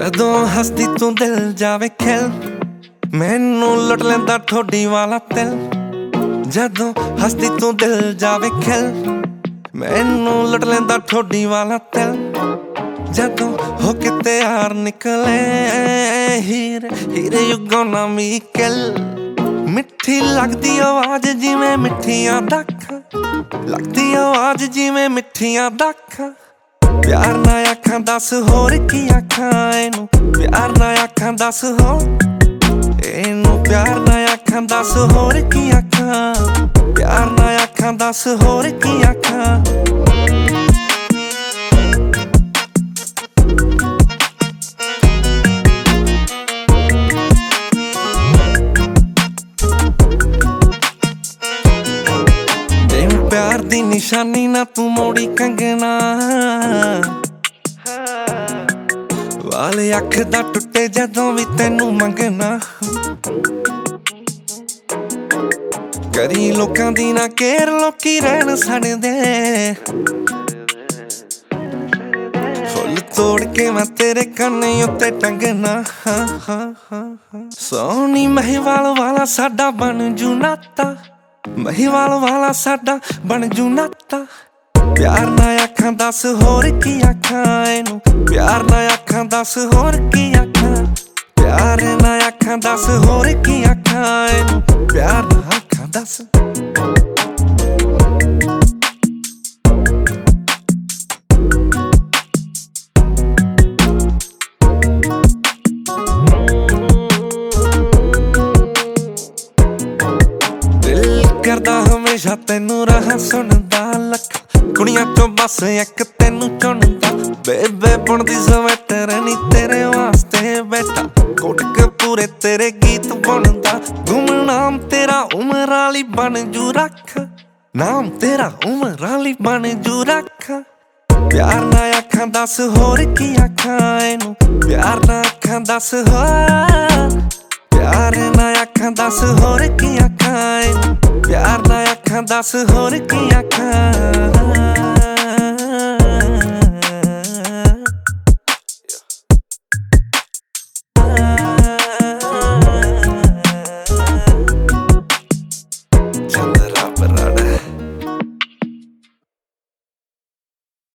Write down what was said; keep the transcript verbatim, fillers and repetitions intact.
जदों हसदी तू दिल जावे खिल, मैनू लुट लैंदा ठोडी वाला दिल। जदों हसदी तू दिल जावे खिल, मैनू लुट लैंदा ठोडी वाला दिल। जदों हो के तैयार निकले हीरे हीरे यू गोना मी किल। मिठी लगदी आवाज जिवें मिठियां दाखां, लगदी आवाज जिवें मिठियां दाखां। प्यार ना आखां दस होर की आखां एनू, प्यार ना आखां दस होर एनू, प्यार ना आखां दस होर की आखां, प्यार ना आखां दस होर की आखां। प्यार दी निशानी ना तू मोड़ी कंगना, वाले अख दा टुटे जदों भी तेनू मंगना। करी लोकां दी ना केयर, लोकी रहन सड़दे। फुल तोड़ के मैं तेरे कन्ने उत्ते टंगना। सोनी महिवाल वाला साडा बन जू नाता, महिवाल वाला साडा बन जू नाता। प्यार ना आखां दस होर की आखां एनू, प्यार ना आखां दस होर की आखां, प्यार ना आखां दस होर की आखां एनू, प्यार ना आखां दस। करदा हमेशा तेनू रहा सुनदा लख, कुड़ियां चों बस एक तेनू चुनदा। बेबे बुनदी स्वेटर नी तेरे वास्ते बैठा, कोटक पूरे तेरे गीत बुनदा। गुम नाम तेरा उमर आली बन जू रख, नाम तेरा उमर आली बन जू रख। प्यार ना आखां दस होर की आखां एनू, प्यार ना आखां दस होर, प्यार ना आखां दस होर की आखां एनू, प्यार ना आखां दस होर की आखां।